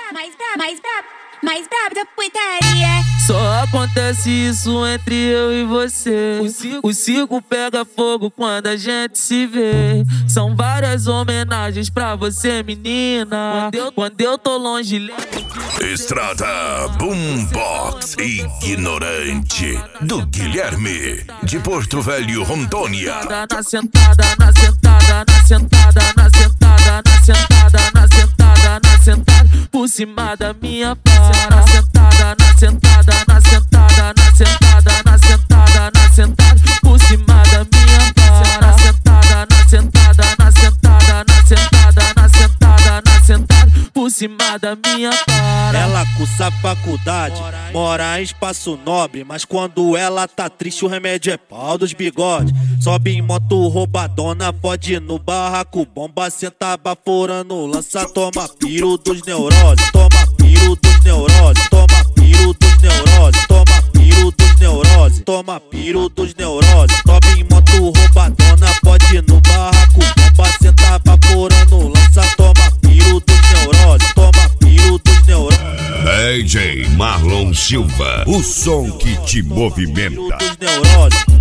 mais brabo da putaria. Só acontece isso entre eu e você. O circo pega fogo quando a gente se vê. São várias homenagens pra você, menina. Quando eu tô longe, Estrada Boombox Ignorante do Guilherme de Porto Velho, Rondônia. Na sentada, na sentada, na sentada, na sentada, na sentada, na sentada, na sentada, por cima da minha para. Na sentada, na sentada, na sentada, na sentada, na sentada, na sentada, por cima da minha para. Na sentada, na sentada, na sentada, na sentada, na sentada, na sentada, por cima da minha para. Ela cursa faculdade, mora em Espaço Nobre, mas quando ela tá triste o remédio é pau dos bigodes. Sobe em moto roubadona, pode ir no barraco, bomba, senta baforando, lança, toma piro dos neuroses, toma piro dos neuroses, toma piro dos neuroses, toma piro dos neuroses, toma piro dos neuroses. Sobe em moto roubadona, pode ir no barraco, bomba, senta baforando, lança, toma piro dos neuroses, toma piro dos neuroses. DJ Marlon Silva, o som que te movimenta. Dos neuroses.